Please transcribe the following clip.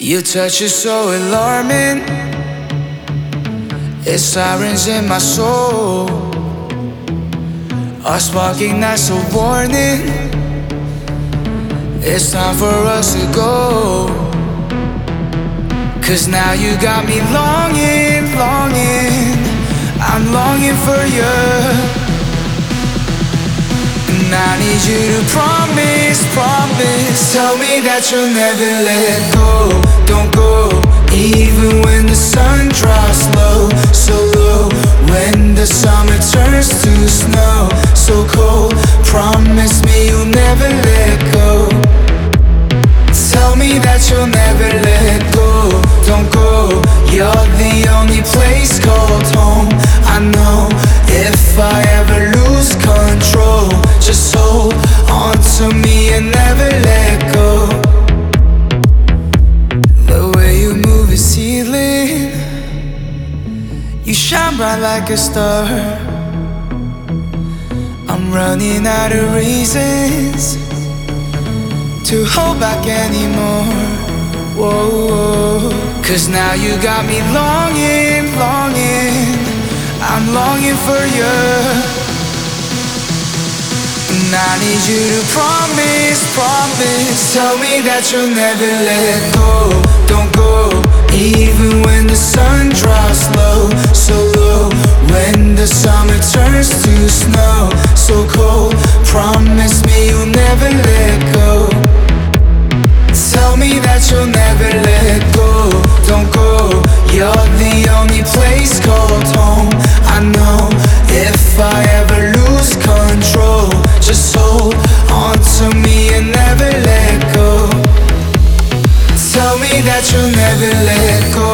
Your touch is so alarming. It's sirens in my soul. Our spark ignites a warning. It's time for us to go. 'Cause now you got me longing, longing. I'm longing for you. And I need you to promise, promise. Tell me that you'll never let go. Don't go, even when the sun drops low, so low. When the summer turns to snow, so cold. Promise me you'll never let go. Tell me that you'll never let go. Don't go, you're the only place called home. I know if I ever lose control, just hold on to me and never let go. The way you move is healing. You shine bright like a star. I'm running out of reasons to hold back anymore. Whoa, whoa. 'Cause now you got me longing, longing. I'm longing for you. And I need you to promise, promise. Tell me that you'll never let go. Don't go, even when the sun drops low, so low. When the summer turns to snow, so cold. Promise me you'll never let go. Tell me that you'll never let go. Don't go, you're the only place called home. I know if I ever lose control, just hold on to me and never let go. Tell me that you'll never let go.